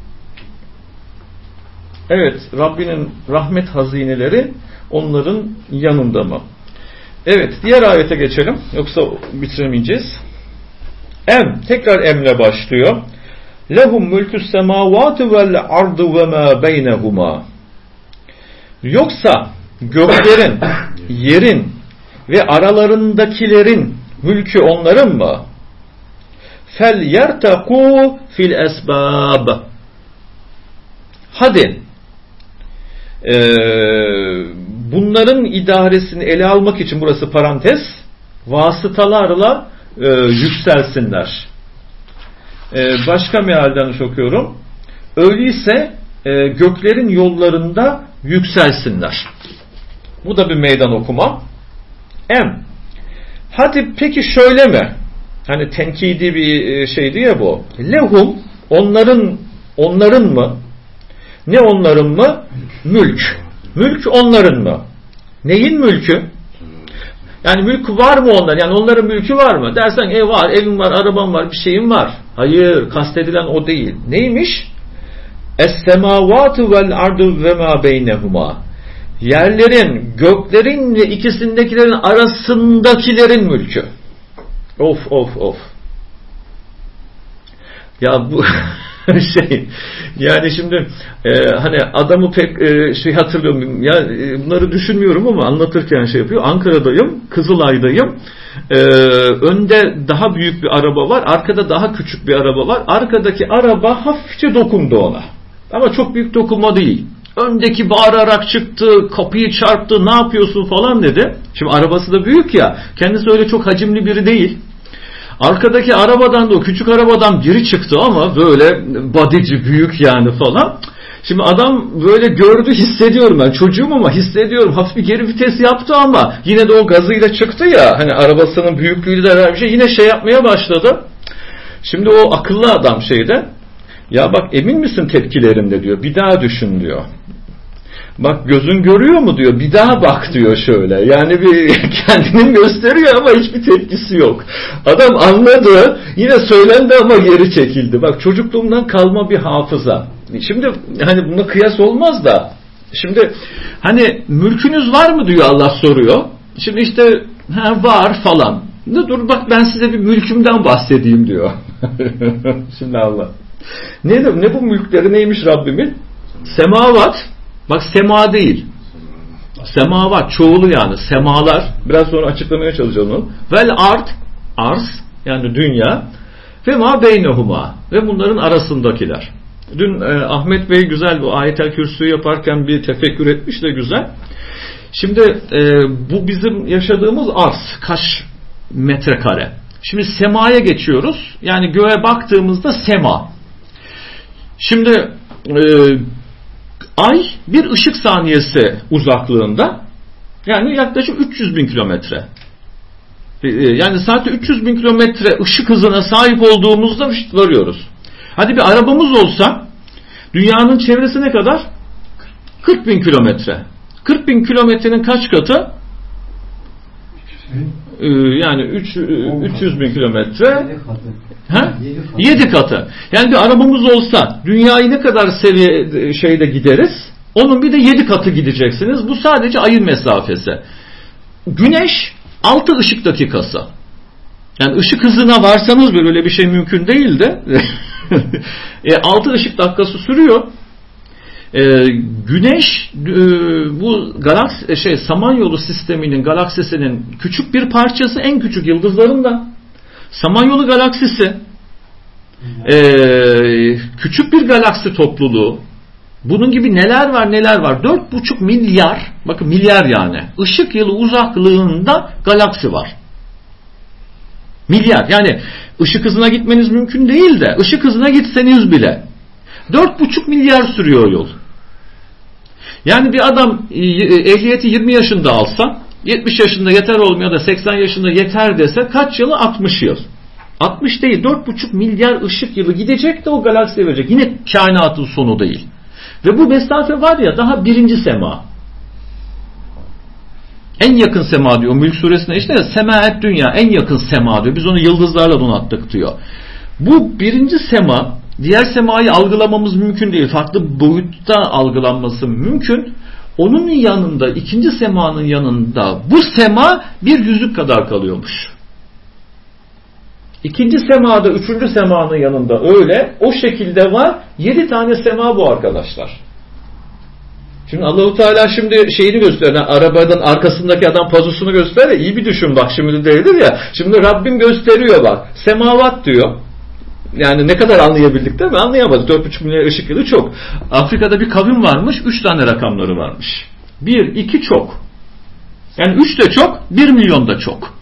S2: Evet, Rabbinin rahmet hazineleri onların yanında mı? Evet, diğer ayete geçelim. Yoksa bitiremeyeceğiz. Em, tekrar emle başlıyor. Lehum mulkus semavati vel ardı ve ma beynehuma. Yoksa göklerin, yerin ve aralarındakilerin mülkü onların mı? Fel yertaku fil esbab. Hadi ee, bunların idaresini ele almak için, burası parantez, vasıtalarla e, yükselsinler. E, başka mealden okuyorum. Öyleyse e, göklerin yollarında yükselsinler. Bu da bir meydan okuma. Em. Hadi peki şöyle mi? Hani tenkidi bir şeydi ya bu. Lehum, onların onların mı? Ne onların mı? Mülk. Mülk onların mı? Neyin mülkü? Yani mülk var mı onların? Yani onların mülkü var mı? Dersen ev var, evim var, arabam var, bir şeyim var. Hayır, kastedilen o değil. Neymiş? Es-semavatu vel ardu ve ma beynehuma. Yerlerin, göklerin ve ikisindekilerin arasındakilerin mülkü. Of of of. Ya bu şey, yani şimdi e, hani adamı pek e, şey hatırlıyorum ya, e, bunları düşünmüyorum ama anlatırken şey yapıyor. Ankara'dayım, Kızılay'dayım. E, önde daha büyük bir araba var, arkada daha küçük bir araba var. Arkadaki araba hafifçe dokundu ona. Ama çok büyük dokunma değil. Öndeki bağırarak çıktı, kapıyı çarptı, ne yapıyorsun falan dedi. Şimdi arabası da büyük ya, kendisi öyle çok hacimli biri değil. Arkadaki arabadan da, o küçük arabadan biri çıktı ama böyle bodyci, büyük yani falan. Şimdi adam böyle gördü, hissediyorum ben çocuğum ama hissediyorum, hafif bir geri vites yaptı ama yine de o gazıyla çıktı ya, hani arabasının büyüklüğüyle de her şey, yine şey yapmaya başladı. Şimdi o akıllı adam şeyde, ya bak emin misin tepkilerimde diyor, bir daha düşün diyor. Bak gözün görüyor mu diyor, bir daha bak diyor şöyle. Yani bir kendini gösteriyor ama hiçbir tepkisi yok. Adam anladı, yine söylendi ama geri çekildi. Bak çocukluğumdan kalma bir hafıza. Şimdi hani buna kıyas olmaz da. Şimdi hani mülkünüz var mı diyor, Allah soruyor. Şimdi işte ha, var falan. Ne dur bak ben size bir mülkümden bahsedeyim diyor. Şimdi Allah. Ne, ne bu mülkleri neymiş Rabbimin? Semavat. Bak sema değil. Semavat çoğulu yani. Semalar. Biraz sonra açıklamaya çalışacağım onu. Vel ard. Arz. Yani dünya. Ve ma beynehuma. Ve bunların arasındakiler. Dün e, Ahmet Bey güzel bu ayetel kürsüyü yaparken bir tefekkür etmiş de güzel. Şimdi e, bu bizim yaşadığımız arz. Kaç metrekare. Şimdi semaya geçiyoruz. Yani göğe baktığımızda sema. Şimdi e, ay bir ışık saniyesi uzaklığında, yani yaklaşık üç yüz bin kilometre. Yani saatte üç yüz bin kilometre ışık hızına sahip olduğumuzda varıyoruz. Hadi bir arabamız olsa dünyanın çevresi ne kadar? kırk bin kilometre. kırk bin kilometrenin kaç katı? Yani üç yüz bin kilometre. Ha? yedi katı. Yani bir arabamız olsa dünyayı ne kadar seviye şeyde gideriz? Onun bir de yedi katı gideceksiniz. Bu sadece ayın mesafesi. Güneş altı ışık dakikası. Yani ışık hızına varsanız bile öyle bir şey mümkün değil de e, altı ışık dakikası sürüyor. E, güneş e, bu galaksi şey Samanyolu sisteminin, galaksisinin küçük bir parçası, en küçük yıldızlarından. Samanyolu galaksisi e, küçük bir galaksi topluluğu. Bunun gibi neler var neler var. dört buçuk milyar, bakın milyar yani, ışık yılı uzaklığında galaksi var. Milyar. Yani ışık hızına gitmeniz mümkün değil de ışık hızına gitseniz bile dört buçuk milyar sürüyor yol. Yani bir adam ehliyeti yirmi yaşında alsa, yetmiş yaşında yeter olmuyor da seksen yaşında yeter dese kaç yılı? altmış yıl. altmış değil, dört buçuk milyar ışık yılı gidecek de o galaksiye verecek. Yine kainatın sonu değil. Ve bu mesafe var ya, daha birinci sema. En yakın sema diyor Mülk suresinde, işte semaet dünya, en yakın sema diyor. Biz onu yıldızlarla donattık diyor. Bu birinci sema, diğer semayı algılamamız mümkün değil. Farklı boyutta algılanması mümkün. Onun yanında, ikinci semanın yanında bu sema bir yüzük kadar kalıyormuş. İkinci semada, üçüncü semanın yanında öyle, o şekilde var. Yedi tane sema bu arkadaşlar. Şimdi Allah-u Teala şimdi şeyini gösteriyor. Yani arabanın arkasındaki adam pazusunu gösteriyor. İyi bir düşün bak, şimdi değildir ya. Şimdi Rabbim gösteriyor bak. Semavat diyor. Yani ne kadar anlayabildik değil mi? Anlayamadık. dört buçuk milyar ışık yılı çok. Afrika'da bir kavim varmış. üç tane rakamları varmış. bir, iki çok. Yani üç de çok, bir milyon da çok.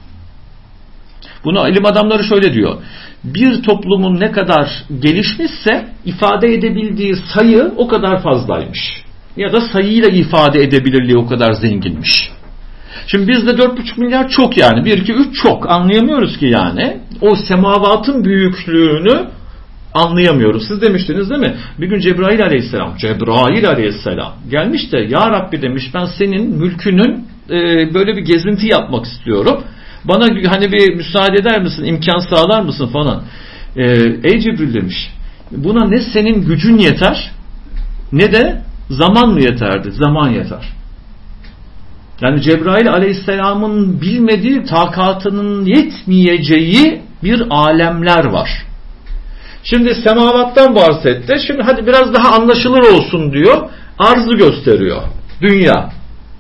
S2: Bunu ilim adamları şöyle diyor. Bir toplumun ne kadar gelişmişse ifade edebildiği sayı o kadar fazlaymış. Ya da sayıyla ifade edebilirliği o kadar zenginmiş. Şimdi bizde dört buçuk milyar çok yani. bir, iki, üç çok. Anlayamıyoruz ki yani. O semavatın büyüklüğünü anlayamıyoruz. Siz demiştiniz değil mi? Bir gün Cebrail aleyhisselam, Cebrail aleyhisselam gelmiş de ya Rabbi demiş, ben senin mülkünün e, böyle bir gezinti yapmak istiyorum. Bana hani bir müsaade eder misin? İmkan sağlar mısın falan. E, ey Cibril demiş. Buna ne senin gücün yeter ne de zaman mı yeterdi? Zaman yeter. Yani Cebrail aleyhisselamın bilmediği, takatının yetmeyeceği bir alemler var. Şimdi semavattan bahsetti. Şimdi hadi biraz daha anlaşılır olsun diyor. Arzı gösteriyor. Dünya.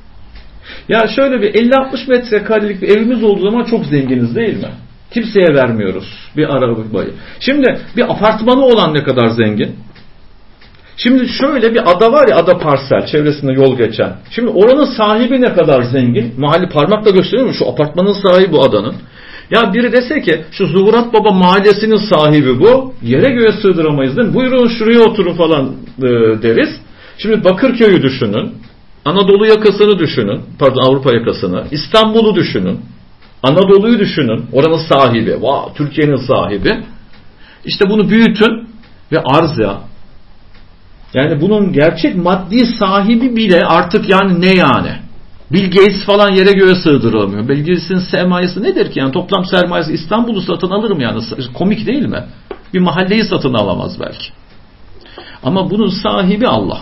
S2: Ya şöyle bir elli altmış metrekarelik bir evimiz olduğu zaman çok zenginiz değil mi? Kimseye vermiyoruz bir arabayı. Şimdi bir apartmanı olan ne kadar zengin? Şimdi şöyle bir ada var ya, ada parsel, çevresinde yol geçen. Şimdi oranın sahibi ne kadar zengin? Mahalle parmakla gösteriyor mu? Şu apartmanın sahibi bu adanın. Ya biri dese ki şu Zuhurat Baba mahallesinin sahibi bu. Yere göğe sığdıramayız değil mi? Buyurun şuraya oturun falan e, deriz. Şimdi Bakırköy'ü düşünün. Anadolu yakasını düşünün. Pardon, Avrupa yakasını. İstanbul'u düşünün. Anadolu'yu düşünün. Oranın sahibi. Wow, Türkiye'nin sahibi. İşte bunu büyütün ve arz ya. Yani bunun gerçek maddi sahibi bile artık yani ne yani? Bill Gates falan yere göğe sığdırılamıyor. Bill Gates'in sermayesi nedir ki? Yani toplam sermayesi İstanbul'u satın alırım yani. Komik değil mi? Bir mahalleyi satın alamaz belki. Ama bunun sahibi Allah.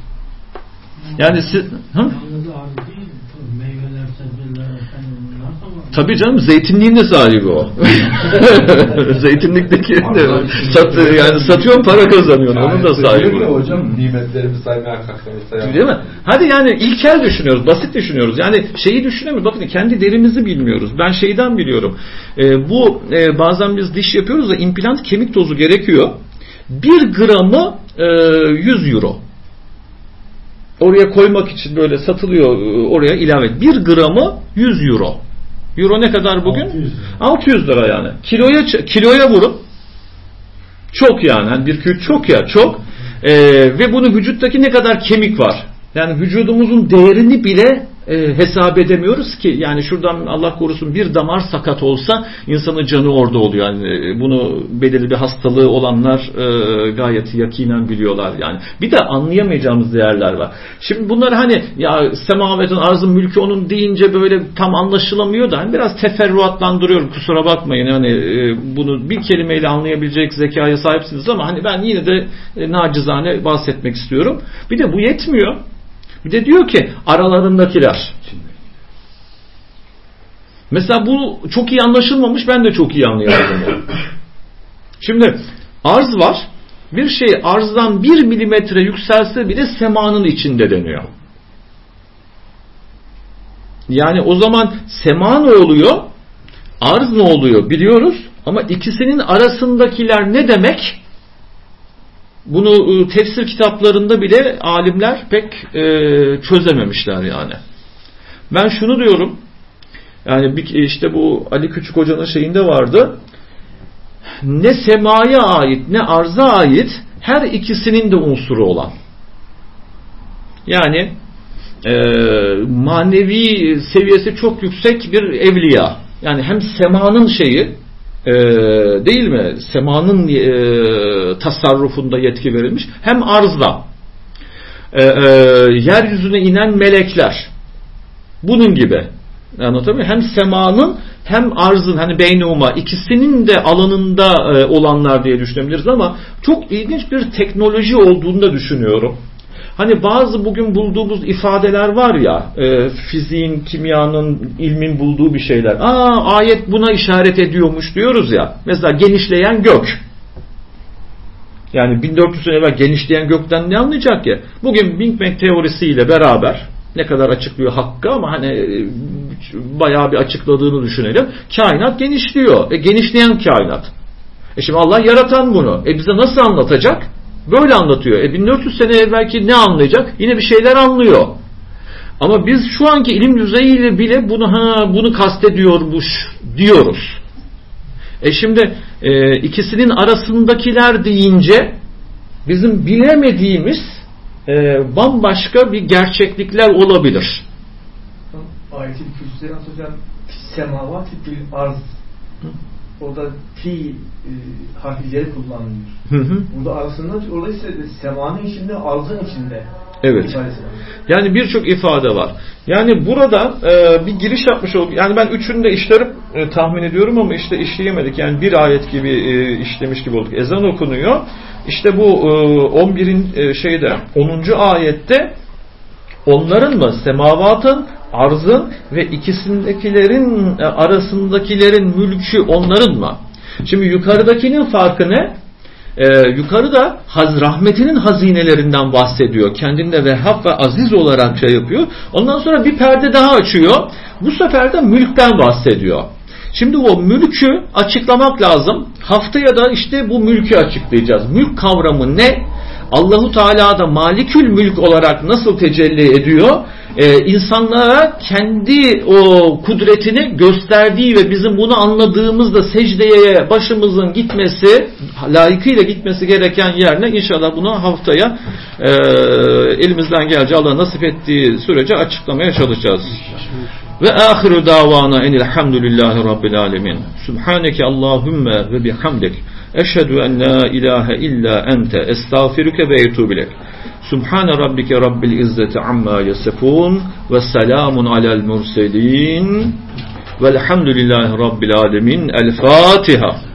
S2: Yani siz... Hı? Tabii canım, zeytinliğin de sahibi o. Zeytinlikteki de sat, yani satıyor, para kazanıyor. Yani onun da sahibi.
S3: Ya hocam, nimetlerimi saymaya kalkmamızda.
S2: Değil mi? Hadi yani ilkel düşünüyoruz, basit düşünüyoruz. Yani şeyi düşünemiyoruz. Bakın kendi derimizi bilmiyoruz. Ben şeyden biliyorum. E, bu e, bazen biz diş yapıyoruz da implant kemik tozu gerekiyor. Bir gramı e, yüz euro. Oraya koymak için böyle satılıyor, oraya ilave. Bir gramı yüz euro. Euro ne kadar bugün? altı yüz lira, altı yüz lira yani. Kiloya kiloya vurun. Çok yani. yani bir kilo çok ya çok. Ee, ve bunun vücuttaki ne kadar kemik var. Yani vücudumuzun değerini bile e, hesap edemiyoruz ki. Yani şuradan Allah korusun bir damar sakat olsa insanın canı orada oluyor. Yani bunu belirli bir hastalığı olanlar e, gayet yakinen biliyorlar yani. Bir de anlayamayacağımız değerler var. Şimdi bunlar hani ya semavetin arzın mülkü onun deyince böyle tam anlaşılamıyor da hani biraz teferruatlandırıyorum, kusura bakmayın. Hani e, bunu bir kelimeyle anlayabilecek zekaya sahipsiniz ama hani ben yine de e, nacizane bahsetmek istiyorum. Bir de bu yetmiyor. Bir de diyor ki aralarındakiler. Mesela bu çok iyi anlaşılmamış, ben de çok iyi anlayamadım. Yani. Şimdi arz var. Bir şey arzdan bir milimetre yükselse bile semanın içinde deniyor. Yani o zaman sema ne oluyor? Arz ne oluyor biliyoruz. Ama ikisinin arasındakiler ne demek? Bunu tefsir kitaplarında bile alimler pek e, çözememişler yani. Ben şunu diyorum. Yani bir, işte bu Ali Küçük Hoca'nın şeyinde vardı. Ne semaya ait ne arza ait her ikisinin de unsuru olan. Yani e, manevi seviyesi çok yüksek bir evliya. Yani hem semanın şeyi Ee, değil mi? Semanın e, tasarrufunda yetki verilmiş. Hem arzda. Ee, e, yeryüzüne inen melekler. Bunun gibi. Anlatabiliyor muyum? Hem semanın hem arzın hani beynuma ikisinin de alanında e, olanlar diye düşünebiliriz ama çok ilginç bir teknoloji olduğunu da düşünüyorum. Hani bazı bugün bulduğumuz ifadeler var ya, e, fiziğin, kimyanın, ilmin bulduğu bir şeyler. Aa, ayet buna işaret ediyormuş diyoruz ya. Mesela genişleyen gök. Yani bin dört yüz sene evvel genişleyen gökten ne anlayacak ki? Bugün Big Bang teorisiyle beraber ne kadar açıklıyor hakkı ama hani bayağı bir açıkladığını düşünelim. Kainat genişliyor. E genişleyen kainat. E şimdi Allah yaratan bunu. E bize nasıl anlatacak? Böyle anlatıyor. E bin dört yüz sene evvelki ne anlayacak? Yine bir şeyler anlıyor. Ama biz şu anki ilim düzeyiyle bile bunu ha bunu kastediyormuş diyoruz. E şimdi e, ikisinin arasındakiler deyince bizim bilemediğimiz e, bambaşka bir gerçeklikler olabilir.
S5: Ayet-i Kürsü'den hocam semavat fil arz. Orada fi e, harfleri kullanılıyor. Hı hı. Burada arasında orada ise semanın içinde, arzın içinde.
S2: Evet. Yani birçok ifade var. Yani burada e, bir giriş yapmış olduk. Yani ben üçünü de işlerip e, tahmin ediyorum ama işte işleyemedik. Yani bir ayet gibi e, işlemiş gibi olduk. Ezan okunuyor. İşte bu e, on birin e, şeyde onuncu ayette onların mı semavatın, arzın ve ikisindekilerin e, arasındakilerin mülkü onların mı? Şimdi yukarıdakinin farkı ne? Ee, yukarıda haz, rahmetinin hazinelerinden bahsediyor. Kendinde Vehhab ve Aziz olarak şey yapıyor. Ondan sonra bir perde daha açıyor. Bu sefer de mülkten bahsediyor. Şimdi o mülkü açıklamak lazım. Haftaya da işte bu mülkü açıklayacağız. Mülk kavramı ne? Allahu Teala da Malikül Mülk olarak nasıl tecelli ediyor? Ee, insanlara kendi o kudretini gösterdiği ve bizim bunu anladığımızda secdeye başımızın gitmesi, layıkıyla gitmesi gereken yerine inşallah bunu haftaya e, elimizden geleceği Allah nasip ettiği sürece açıklamaya çalışacağız. Ve ahiru davana enilhamdülillahi rabbil alemin. Subhaneke Allahümme ve bihamdik. Eşhedü en la ilahe illa ente estağfiruke ve etûbilek. Subhane rabbike rabbil izzeti amma yasifun ve selamun alel murselin velhamdülillahi rabbil alemin. El Fatiha.